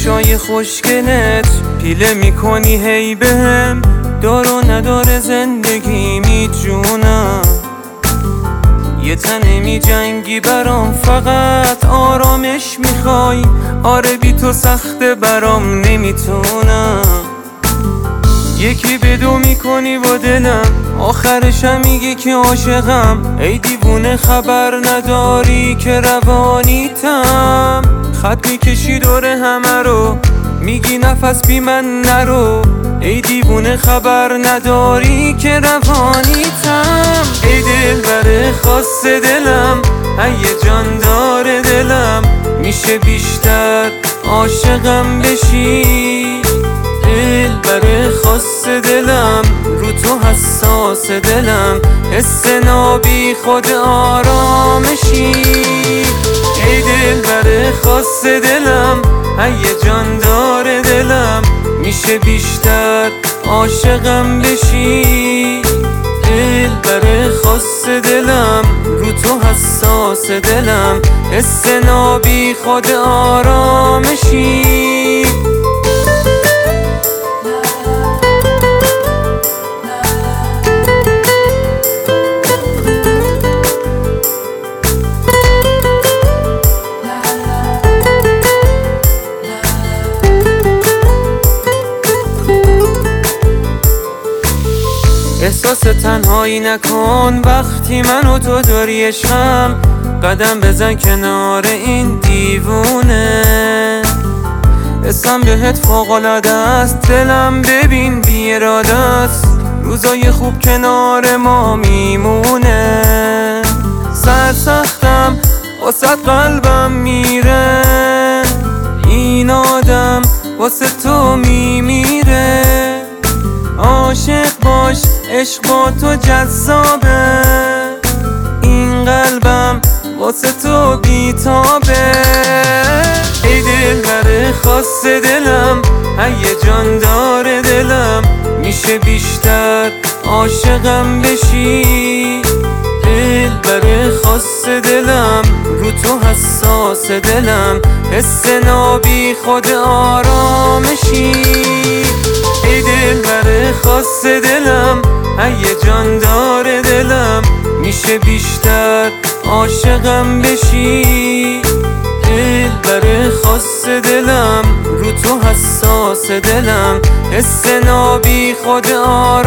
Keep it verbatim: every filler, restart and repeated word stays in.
چشای خوشگلت پیله میکنی هی بهم، دار و نداره زندگی میجونم. یه تنه می جنگی برام، فقط آرامش میخوای. آره بی تو سخته برام، نمیتونم. یکی به دو میکنی با دلم، آخرشم میگی که عاشقم. ای دیوونه خبر نداری که روانیتم. خط میکشی دوره همه رو، میگی نفس بی من نرو. ای دیوونه خبر نداری که روانیتم. ای دلبر خاص دلم، ای جان داره دلم. میشه بیشتر عاشقم بشی؟ دلبر خاص دلم، رو تو حساس دلم. حس نابی خود آرامشی. ای دلبر خاص دلم، ای جان داره دلم. میشه بیشتر عاشقم بشی؟ دلبر خاص دلم، رو تو حساس دلم. حس نابی خود آرامشی. احساس تنهایی نکن وقتی من و تو داری عشقم. قدم بزن کنار این دیوونه، اسم بهت فوق‌العاده است. دلم ببین بی اراده است، روزای خوب کنار ما میمونه. سرسختم واسه قلبم میره، این آدم واسه تو میمیره. عاشق باش عشق با تو جذابه، این قلبم واسه تو بیتابه. ای دلبر خاص دلم، ای جان داره دلم. میشه بیشتر عاشقم بشی؟ دلبر خاص دلم، رو تو حساس دلم. حس نابی خود آرامشی. ای دلبر خاص دلم، ای جان داره دلم. میشه بیشتر عاشقم بشی؟ دلبر خاص دلم، رو تو حساس دلم. حس نابی خود آرامشی.